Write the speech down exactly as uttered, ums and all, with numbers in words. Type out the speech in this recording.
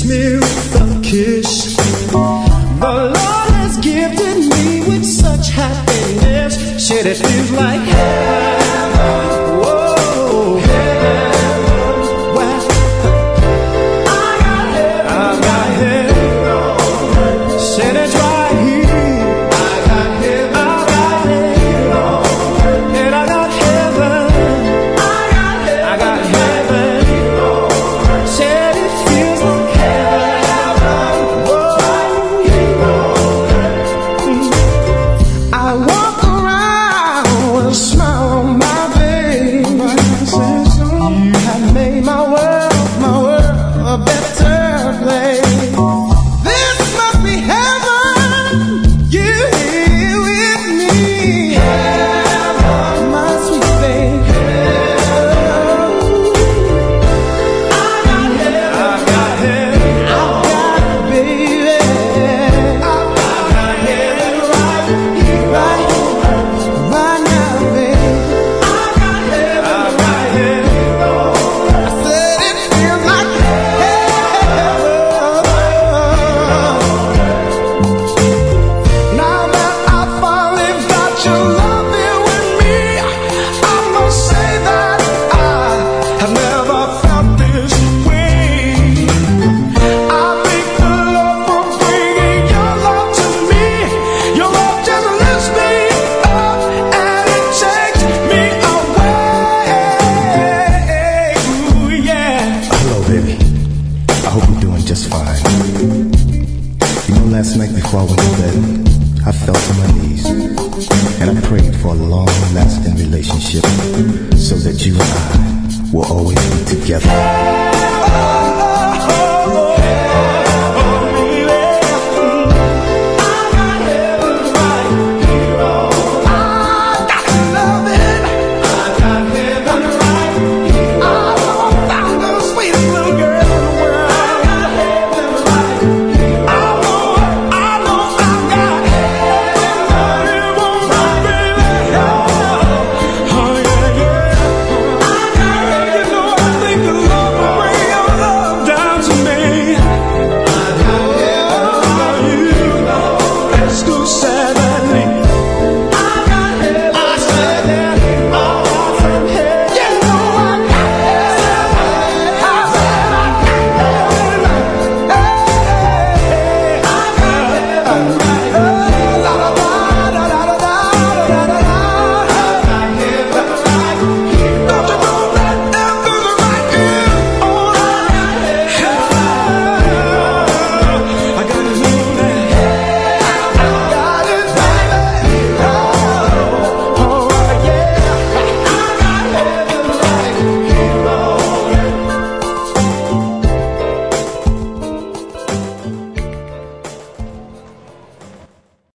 greets me with a kiss. The Lord has gifted me with such happiness. Said it feels like heaven. Whoa, heaven. Well, I got heaven. I got heaven. Said it's right here. I got heaven. I got heaven. And I got heaven. I got heaven. I got heaven. Said it feels like heaven. Whoa, I walk around with a smile on my face. You have made my world, my world a better place. This must be heaven. You here with me. Heaven, my sweet baby. I got heaven. I got heaven. I got it, baby. I got heaven right here, right here, right now, baby. I got heaven. I got heaven. I said it feels like heaven. Now that I finally got you loving with me, I must say that I have never felt this way. I thank the Lord for bringing your love to me. Your love just lifts me up and it takes me away. Ooh, yeah. Hello, baby. I hope you're doing just fine. You know, last night before I went to bed, I fell to my knees and I prayed for a long-lasting relationship so that you and I will always be together.